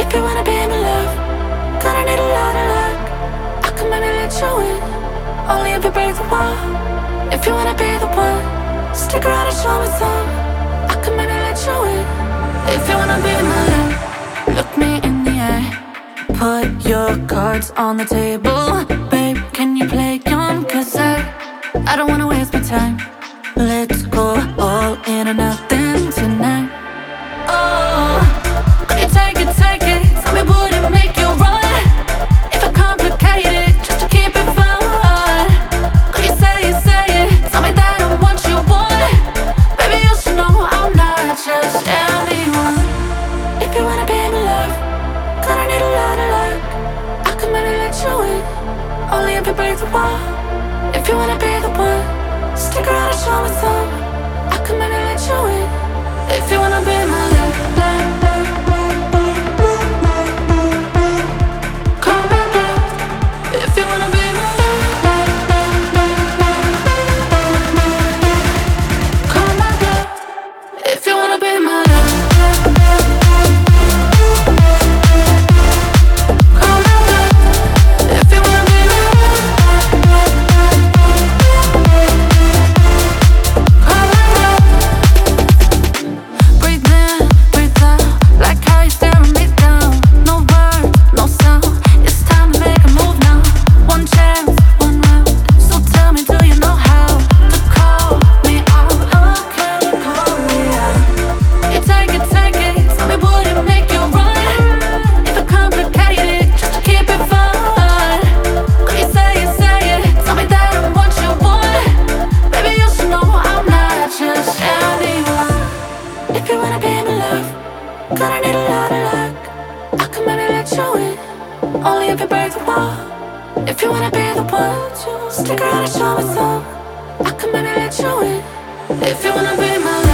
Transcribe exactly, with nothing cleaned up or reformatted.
If you wanna be my love, gonna need a lot of luck. I can maybe let you in, only if you break the wall. If you wanna be the one, stick around and show me some. I can maybe let you in. If you wanna be my love, look me in the eye, put your cards on the table. Babe, can you play young? Cause I, I don't wanna waste my time. Let's go all in or nothing tonight. Oh, could you take it, take it? Tell me would it make you run? If I complicate it, just to keep it fun. Could you say it, say it? Tell me that I'm what you want. Baby, you should know I'm not just anyone. If you wanna be my love, gonna need a lot of luck. I can maybe let you in, only if you break the wall. If you wanna be the one, stick around and show me some. I can maybe let you in. If you wanna be my love, love, love, love, love, love, love. Come back up. If you wanna be my love, love, love, love, love, love, love, love. Come back up. If you wanna be my love, love, love, love, love, love. Come back up. If you wanna be my love, love, love, love, love, love. Come back up. Breathe in, breathe out, like how you're staring me down. No word, no sound, it's time to make a move now. One chance, one round, so tell me, do you know how to call me out? Okay, call me out. You take it, take it, tell me would it make you run? If I complicate it, just to keep it fun. Could you say it, say it, tell me that I'm what you want. Baby, you should know I'm not just anyone. If you wanna be my love, gonna need a lot of luck. I can maybe let you in, only if you break the wall. If you wanna be the one, stick around and show me some. I can maybe let you in. If you wanna be my love.